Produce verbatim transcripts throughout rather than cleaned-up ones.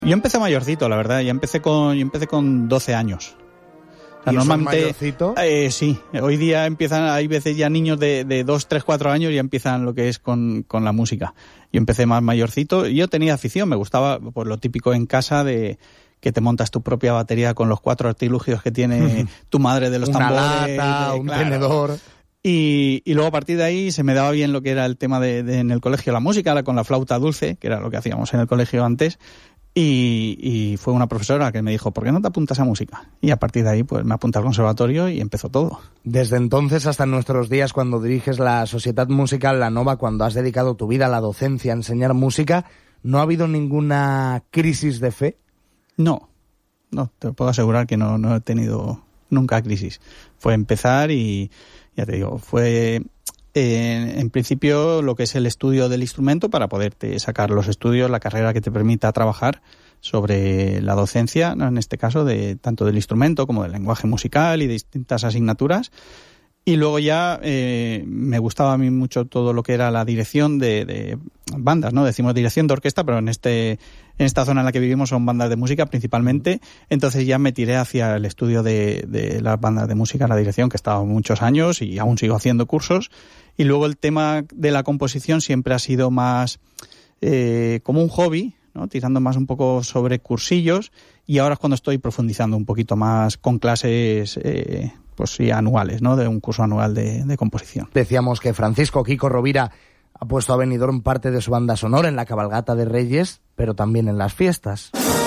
Yo empecé mayorcito, la verdad. Yo empecé con, yo empecé con doce años. O sea, ¿Y normalmente, mayorcito? Eh, sí, hoy día empiezan, hay veces ya niños de, de dos, tres, cuatro años ya empiezan lo que es con, con la música. Yo empecé más mayorcito y yo tenía afición, me gustaba pues lo típico en casa de que te montas tu propia batería con los cuatro artilugios que tiene tu madre de los Una tambores. lata, de, un claro. tenedor. Y, y luego a partir de ahí se me daba bien lo que era el tema de, de en el colegio la música, con la flauta dulce, que era lo que hacíamos en el colegio antes. Y, y fue una profesora que me dijo, ¿por qué no te apuntas a música? Y a partir de ahí pues me apunté al conservatorio y empezó todo. Desde entonces hasta nuestros días, cuando diriges la Societat Musical La Nova, cuando has dedicado tu vida a la docencia, a enseñar música, ¿no ha habido ninguna crisis de fe? No, no, te puedo asegurar que no, no he tenido nunca crisis. Fue empezar y, ya te digo, fue... Eh, en principio lo que es el estudio del instrumento para poderte sacar los estudios, la carrera que te permita trabajar sobre la docencia, ¿no? En este caso de tanto del instrumento como del lenguaje musical y de distintas asignaturas. Y luego ya eh, me gustaba a mí mucho todo lo que era la dirección de, de bandas, ¿no? Decimos dirección de orquesta, pero en este en esta zona en la que vivimos son bandas de música principalmente. Entonces ya me tiré hacia el estudio de, de las bandas de música, la dirección, que he estado muchos años y aún sigo haciendo cursos. Y luego el tema de la composición siempre ha sido más eh, como un hobby, ¿no? Tirando más un poco sobre cursillos. Y ahora es cuando estoy profundizando un poquito más con clases... Eh, pues sí, anuales, ¿no? De un curso anual de, de composición. Decíamos que Francisco Kiko Rovira ha puesto a Benidorm parte de su banda sonora en la cabalgata de Reyes, pero también en las fiestas.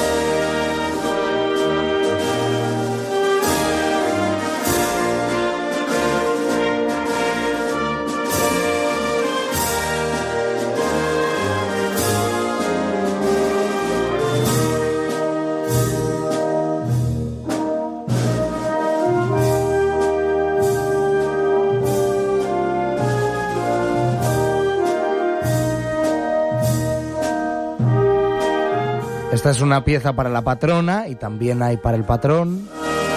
Esta es una pieza para la patrona y también hay para el patrón.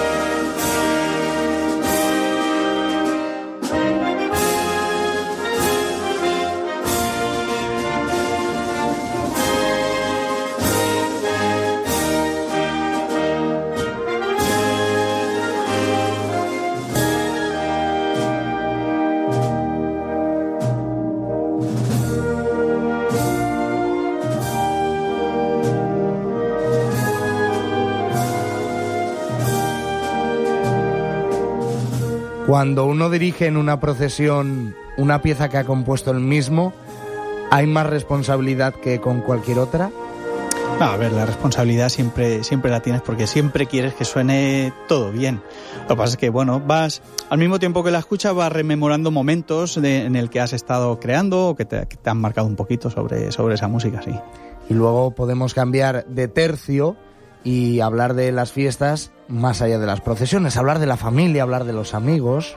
Cuando uno dirige en una procesión una pieza que ha compuesto él mismo, ¿hay más responsabilidad que con cualquier otra? No, a ver, la responsabilidad siempre, siempre la tienes porque siempre quieres que suene todo bien. Lo que pasa es que, bueno, vas, al mismo tiempo que la escuchas, vas rememorando momentos de, en el que has estado creando o que te, que te han marcado un poquito sobre, sobre esa música, sí. Y luego podemos cambiar de tercio y hablar de las fiestas más allá de las procesiones, hablar de la familia, hablar de los amigos.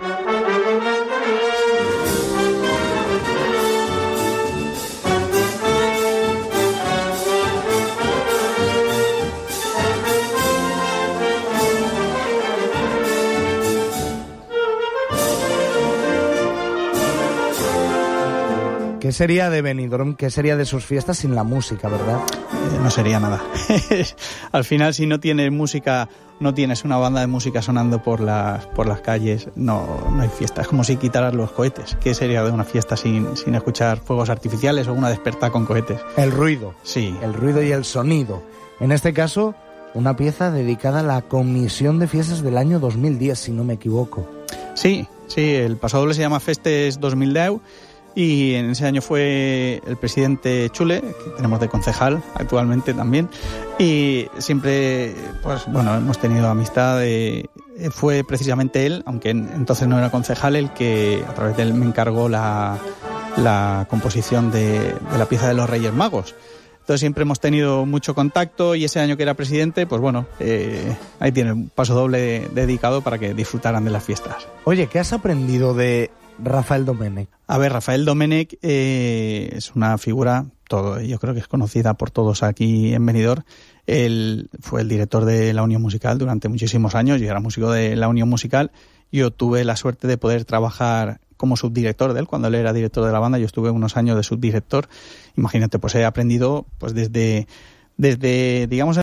¿Qué sería de Benidorm, qué sería de sus fiestas sin la música, verdad? Eh, no sería nada. Al final, si no tienes música, no tienes una banda de música sonando por las por las calles, no, no hay fiesta. Es como si quitaras los cohetes. ¿Qué sería de una fiesta sin, sin escuchar fuegos artificiales o una despertar con cohetes? El ruido. Sí. El ruido y el sonido. En este caso, una pieza dedicada a la Comisión de Fiestas del año dos mil diez, si no me equivoco. Sí, sí. El pasodoble se llama Festes dos mil diez. Y en ese año fue el presidente Chule, que tenemos de concejal actualmente también, y siempre, pues bueno, hemos tenido amistad. De, fue precisamente él, aunque entonces no era concejal, el que a través de él me encargó la, la composición de, de la pieza de los Reyes Magos. Entonces siempre hemos tenido mucho contacto y ese año que era presidente, pues bueno, eh, ahí tiene un pasodoble dedicado para que disfrutaran de las fiestas. Oye, ¿qué has aprendido de Rafael Domenech? A ver, Rafael Domenech eh, es una figura, todo, yo creo que es conocida por todos aquí en Benidorm. Él fue el director de la Unión Musical durante muchísimos años, yo era músico de la Unión Musical. Yo tuve la suerte de poder trabajar como subdirector de él, cuando él era director de la banda. Yo estuve unos años de subdirector. Imagínate, pues he aprendido pues desde desde, digamos,